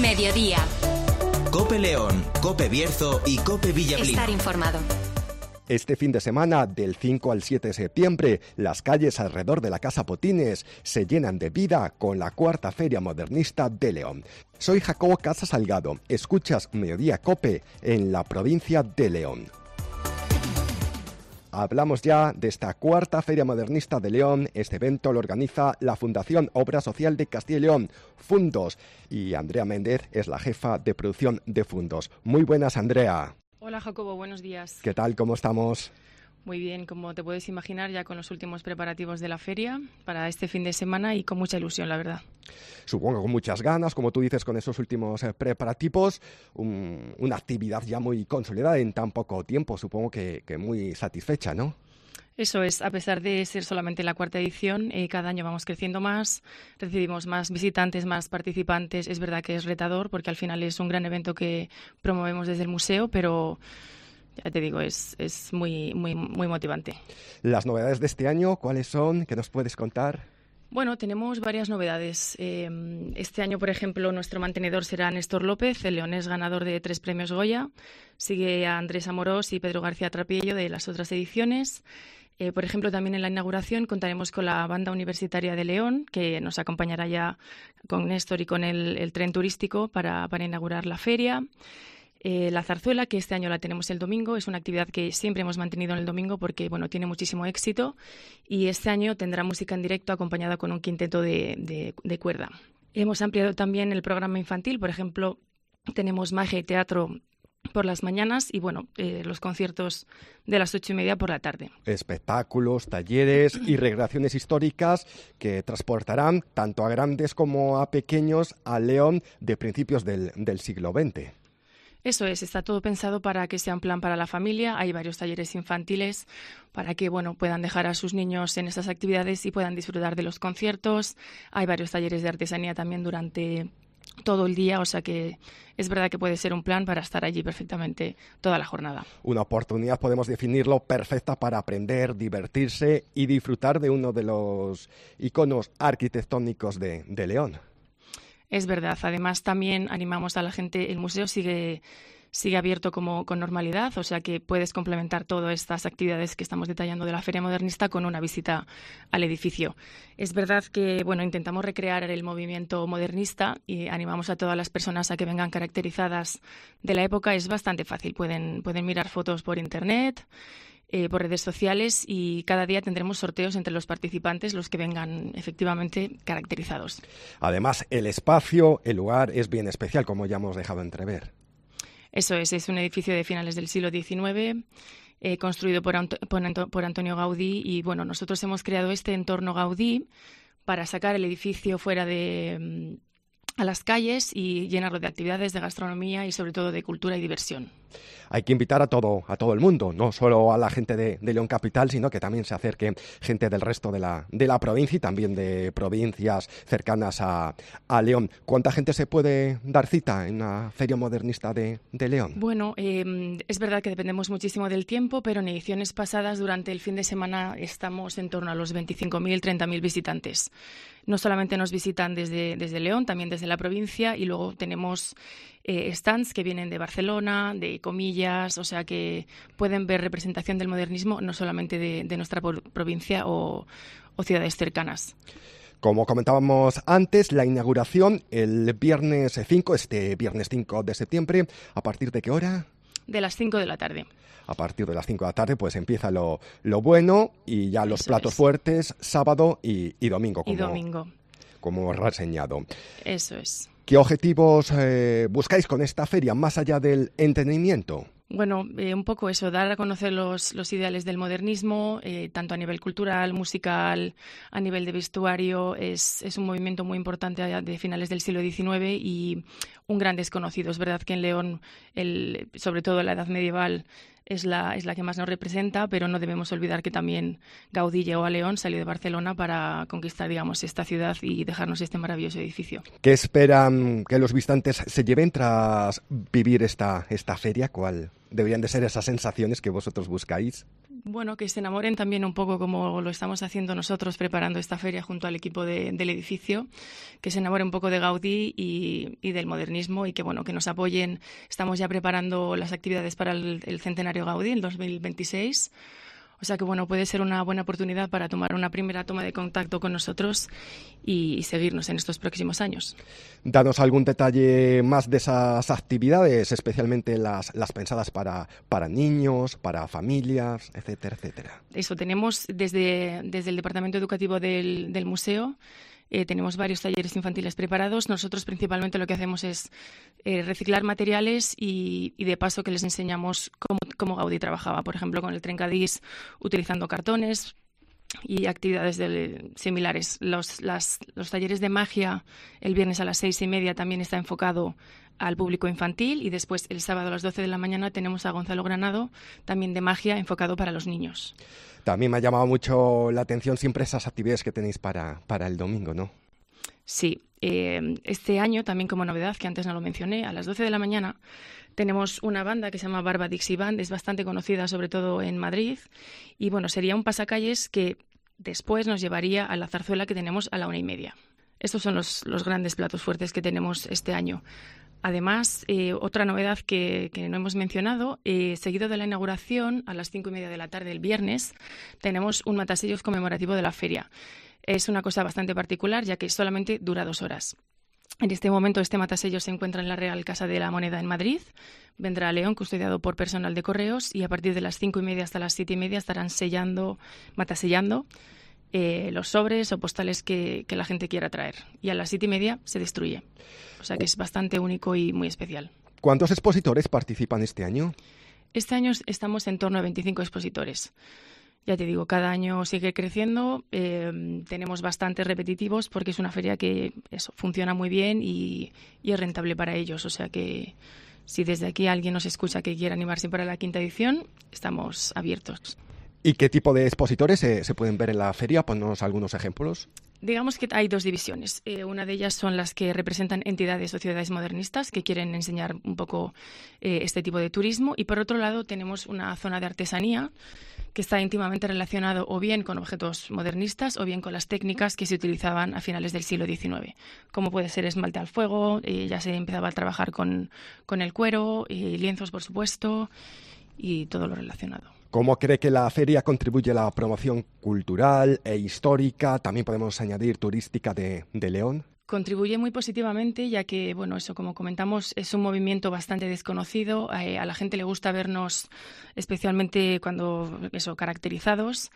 Mediodía. COPE León, COPE Bierzo y COPE Villablino. Estar informado. Este fin de semana, del 5 al 7 de septiembre, las calles alrededor de la Casa Potines se llenan de vida con la cuarta Feria Modernista de León. Soy Jacobo Casa Salgado. Escuchas Mediodía COPE en la provincia de León. Hablamos ya de esta cuarta Feria Modernista de León. Este evento lo organiza la Fundación Obra Social de Castilla y León, Fundos, y Andrea Méndez es la jefa de producción de Fundos. Muy buenas, Andrea. Hola, Jacobo, buenos días. ¿Qué tal? ¿Cómo estamos? Muy bien, como te puedes imaginar, ya con los últimos preparativos de la feria para este fin de semana y con mucha ilusión, la verdad. Supongo con muchas ganas, como tú dices, con esos últimos preparativos, una actividad ya muy consolidada en tan poco tiempo, supongo que muy satisfecha, ¿no? Eso es, a pesar de ser solamente la cuarta edición, cada año vamos creciendo más, recibimos más visitantes, más participantes. Es verdad que es retador porque al final es un gran evento que promovemos desde el museo, pero ya te digo, es muy motivante. Las novedades de este año, ¿cuáles son? ¿Qué nos puedes contar? Bueno, tenemos varias novedades. Este año, por ejemplo, nuestro mantenedor será Néstor López, el leonés ganador de 3 premios Goya. Sigue a Andrés Amorós y Pedro García Trapiello de las otras ediciones. Por ejemplo, también en la inauguración contaremos con la Banda Universitaria de León, que nos acompañará ya con Néstor y con el tren turístico para inaugurar la feria. La zarzuela, que este año la tenemos el domingo, es una actividad que siempre hemos mantenido en el domingo porque tiene muchísimo éxito, y este año tendrá música en directo acompañada con un quinteto de cuerda. Hemos ampliado también el programa infantil, por ejemplo, tenemos magia y teatro por las mañanas y los conciertos de las 8:30 por la tarde. Espectáculos, talleres y recreaciones históricas que transportarán tanto a grandes como a pequeños a León de principios del siglo XX. Eso es, está todo pensado para que sea un plan para la familia. Hay varios talleres infantiles para que puedan dejar a sus niños en estas actividades y puedan disfrutar de los conciertos. Hay varios talleres de artesanía también durante todo el día, o sea que es verdad que puede ser un plan para estar allí perfectamente toda la jornada. Una oportunidad, podemos definirlo, perfecta para aprender, divertirse y disfrutar de uno de los iconos arquitectónicos de León. Es verdad. Además, también animamos a la gente. El museo sigue abierto con normalidad, o sea que puedes complementar todas estas actividades que estamos detallando de la Feria Modernista con una visita al edificio. Es verdad que intentamos recrear el movimiento modernista y animamos a todas las personas a que vengan caracterizadas de la época. Es bastante fácil. Pueden mirar fotos por internet, por redes sociales, y cada día tendremos sorteos entre los participantes, los que vengan efectivamente caracterizados. Además, el espacio, el lugar es bien especial, como ya hemos dejado entrever. Eso es un edificio de finales del siglo XIX, construido por Antonio Gaudí, y nosotros hemos creado este entorno Gaudí para sacar el edificio fuera a las calles y llenarlo de actividades de gastronomía y sobre todo de cultura y diversión. Hay que invitar a todo el mundo, no solo a la gente de León Capital, sino que también se acerque gente del resto de la provincia y también de provincias cercanas a León. ¿Cuánta gente se puede dar cita en la Feria Modernista de León? Bueno, es verdad que dependemos muchísimo del tiempo, pero en ediciones pasadas, durante el fin de semana, estamos en torno a los 25.000, 30.000 visitantes. No solamente nos visitan desde León, también desde la provincia, y luego tenemos stands que vienen de Barcelona, de Comillas, o sea que pueden ver representación del modernismo no solamente de nuestra provincia o ciudades cercanas. Como comentábamos antes, la inauguración el viernes 5, este viernes 5 de septiembre, ¿a partir de qué hora? De las 5 de la tarde. A partir de las 5 de la tarde pues empieza lo bueno, y ya los platos fuertes sábado y domingo. Como reseñado. Eso es. ¿Qué objetivos buscáis con esta feria, más allá del entretenimiento? Bueno, un poco eso, dar a conocer los ideales del modernismo, tanto a nivel cultural, musical, a nivel de vestuario. Es un movimiento muy importante de finales del siglo XIX y un gran desconocido. Es verdad que en León, sobre todo la Edad Medieval, es la que más nos representa, pero no debemos olvidar que también Gaudí llegó a León, salió de Barcelona para conquistar, esta ciudad y dejarnos este maravilloso edificio. ¿Qué esperan que los visitantes se lleven tras vivir esta feria? ¿Cuál deberían de ser esas sensaciones que vosotros buscáis? Bueno, que se enamoren también un poco como lo estamos haciendo nosotros preparando esta feria junto al equipo del edificio, que se enamoren un poco de Gaudí y del modernismo y que, bueno, que nos apoyen. Estamos ya preparando las actividades para el centenario Gaudí, el 2026. O sea que, bueno, puede ser una buena oportunidad para tomar una primera toma de contacto con nosotros y seguirnos en estos próximos años. Danos algún detalle más de esas actividades, especialmente las pensadas para niños, para familias, etcétera, etcétera. Eso, tenemos desde el Departamento Educativo del museo. Tenemos varios talleres infantiles preparados. Nosotros principalmente lo que hacemos es reciclar materiales y de paso que les enseñamos cómo Gaudí trabajaba, por ejemplo, con el trencadís, utilizando cartones y actividades similares. Los talleres de magia el viernes a las 6:30 también está enfocado al público infantil y después el sábado a las 12 de la mañana tenemos a Gonzalo Granado, también de magia, enfocado para los niños. También me ha llamado mucho la atención siempre esas actividades que tenéis para el domingo, ¿no? Sí, este año también como novedad, que antes no lo mencioné, a las 12 de la mañana tenemos una banda que se llama Barba Dixie Band, es bastante conocida sobre todo en Madrid y bueno, sería un pasacalles que después nos llevaría a la zarzuela que tenemos a la 1:30. Estos son los grandes platos fuertes que tenemos este año. Además, otra novedad que no hemos mencionado, seguido de la inauguración, a las 5:30 de la tarde el viernes, tenemos un matasellos conmemorativo de la feria. Es una cosa bastante particular, ya que solamente dura 2 horas. En este momento, este matasellos se encuentra en la Real Casa de la Moneda en Madrid. Vendrá a León, custodiado por personal de correos, y a partir de las 5:30 hasta las 7:30 estarán matasellando los sobres o postales que la gente quiera traer. Y a las 7:30 se destruye. O sea que es bastante único y muy especial. ¿Cuántos expositores participan este año? Este año estamos en torno a 25 expositores. Ya te digo, cada año sigue creciendo. Tenemos bastantes repetitivos porque es una feria que funciona muy bien y es rentable para ellos. O sea que si desde aquí alguien nos escucha que quiera animarse para la 5ª edición, estamos abiertos. ¿Y qué tipo de expositores se pueden ver en la feria? Ponnos algunos ejemplos. Digamos que hay 2 divisiones. Una de ellas son las que representan entidades o ciudades modernistas que quieren enseñar un poco este tipo de turismo. Y por otro lado tenemos una zona de artesanía que está íntimamente relacionado o bien con objetos modernistas o bien con las técnicas que se utilizaban a finales del siglo XIX, como puede ser esmalte al fuego, ya se empezaba a trabajar con el cuero, lienzos, por supuesto, y todo lo relacionado. ¿Cómo cree que la feria contribuye a la promoción cultural e histórica? También podemos añadir turística de León. Contribuye muy positivamente, ya que, bueno, eso, como comentamos, es un movimiento bastante desconocido. A la gente le gusta vernos, especialmente cuando, caracterizados.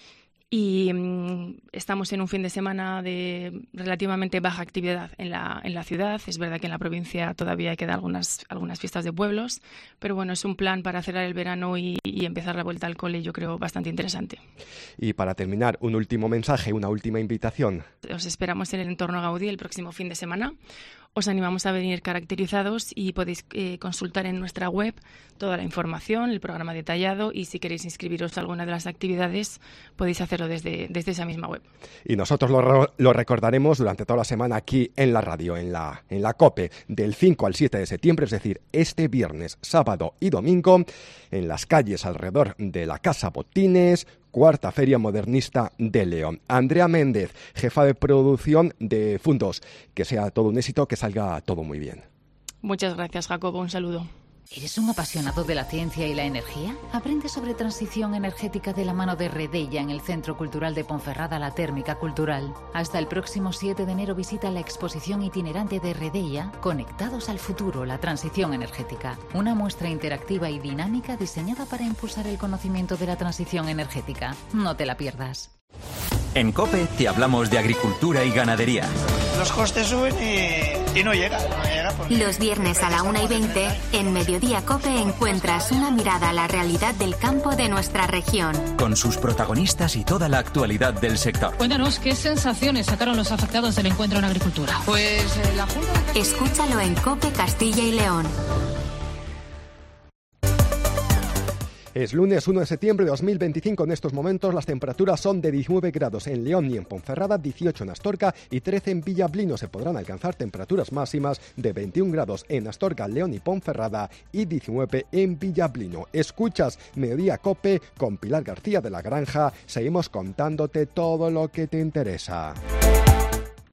Y estamos en un fin de semana de relativamente baja actividad en la ciudad. Es verdad que en la provincia todavía quedan algunas fiestas de pueblos, pero bueno, es un plan para cerrar el verano y empezar la vuelta al cole, yo creo, bastante interesante. Y para terminar, un último mensaje, una última invitación. Os esperamos en el entorno Gaudí el próximo fin de semana. Os animamos a venir caracterizados y podéis consultar en nuestra web toda la información, el programa detallado y si queréis inscribiros a alguna de las actividades podéis hacerlo desde esa misma web. Y nosotros lo recordaremos durante toda la semana aquí en la radio, en la COPE, del 5 al 7 de septiembre, es decir, este viernes, sábado y domingo, en las calles alrededor de la Casa Botines, 4ª Feria Modernista de León. Andrea Méndez, jefa de producción de Fundos. Que sea todo un éxito, que salga todo muy bien. Muchas gracias, Jacobo. Un saludo. ¿Eres un apasionado de la ciencia y la energía? Aprende sobre transición energética de la mano de Redella en el Centro Cultural de Ponferrada La Térmica Cultural. Hasta el próximo 7 de enero visita la exposición itinerante de Redella, Conectados al futuro, la transición energética. Una muestra interactiva y dinámica diseñada para impulsar el conocimiento de la transición energética. No te la pierdas. En COPE te hablamos de agricultura y ganadería. Los costes suben y no llega. Los viernes a la 1:20, en Mediodía COPE encuentras una mirada a la realidad del campo de nuestra región. Con sus protagonistas y toda la actualidad del sector. Cuéntanos qué sensaciones sacaron los afectados del encuentro en agricultura. Pues la Junta de... Escúchalo en COPE Castilla y León. Es lunes 1 de septiembre de 2025. En estos momentos las temperaturas son de 19 grados en León y en Ponferrada, 18 en Astorga y 13 en Villablino. Se podrán alcanzar temperaturas máximas de 21 grados en Astorga, León y Ponferrada y 19 en Villablino. Escuchas Mediodía Cope con Pilar García de la Granja. Seguimos contándote todo lo que te interesa.